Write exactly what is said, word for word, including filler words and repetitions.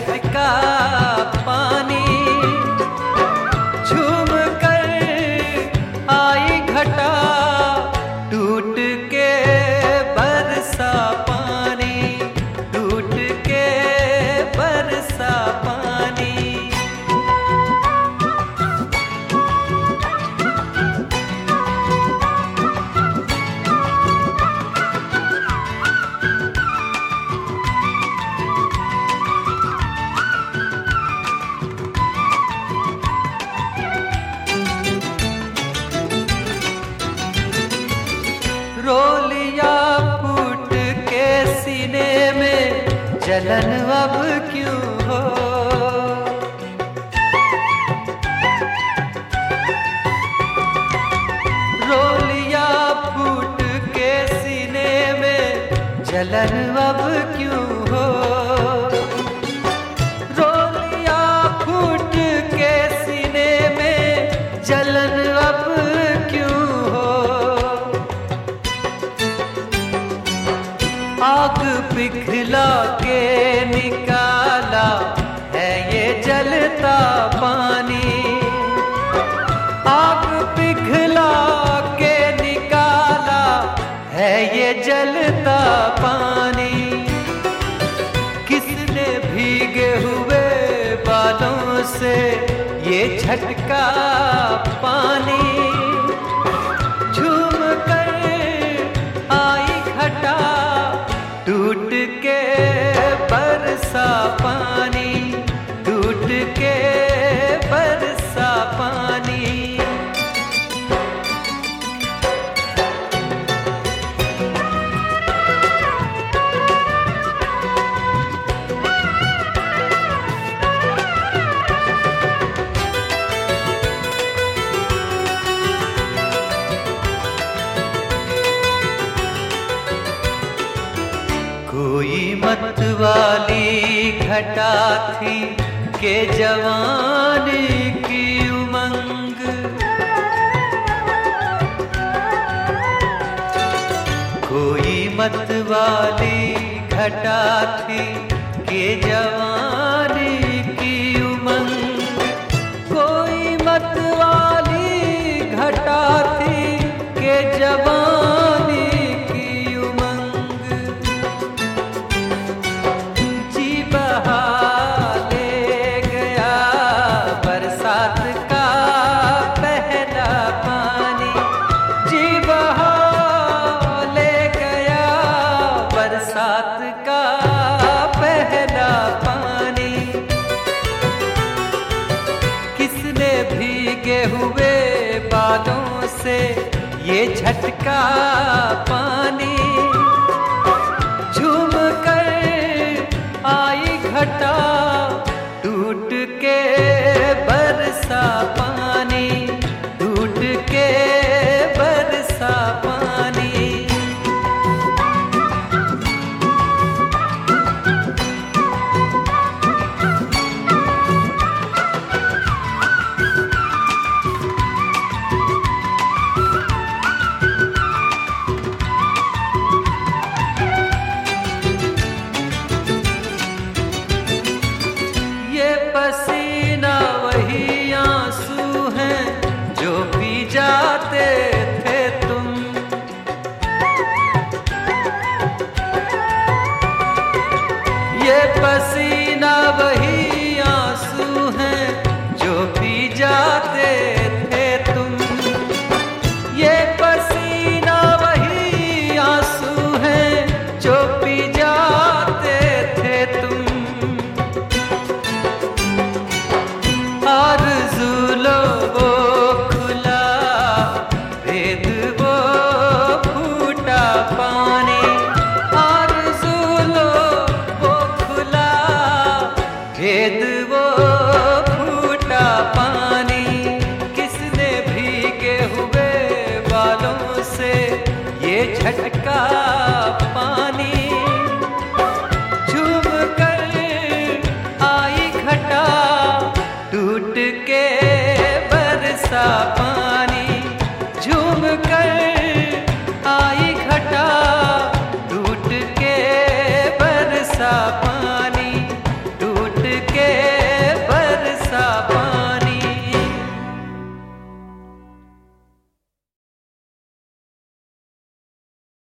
झटका पानी, झूम कर आई घटा टूट के बरसा पानी, टूट के बरसा पानी। रो लिया फूट के सीने में, जलन अब क्यों हो। रो लिया फूट के सीने में, जलन अब क्यों हो। रो लिया फूट के सीने में, जलन अब क्यों हो। आग पिघला के निकाला है ये जलता पानी, आग पिघला के निकाला है ये जलता पानी। किसने भीगे हुए बालों से ये झटका पानी, झूम कर आई घटा टूट के बरसा पानी, टूट के बरसा पानी। कोई मत वाली घटा थी के जवानी की उमंग, कोई मत वाली घटा थी के जवानी की उमंग, कोई मत वाली घटा थी के जवानी की उमंग। बरसात का पहला पानी, किसने भीगे हुए बालों से ये झटका पानी, झूम कर आई घटा टूट के बरसा पानी, टूट के बरसा पानी। पसीना वही आंसू हैं जो पी जाते थे तुम, ये पसीना वही आंसू हैं जो पी जाते थे तुम, ये पसीना वही आंसू हैं जो पी जाते थे तुम। आरज़ू लो वो खुला भेद वो फूटा पानी, आरज़ू लो वो खुला भेद वो फूटा पानी। किसने भीगे हुए बालों से ये झटका पानी, झूम कर आई घटा टूट के बरसा पानी, झूम कर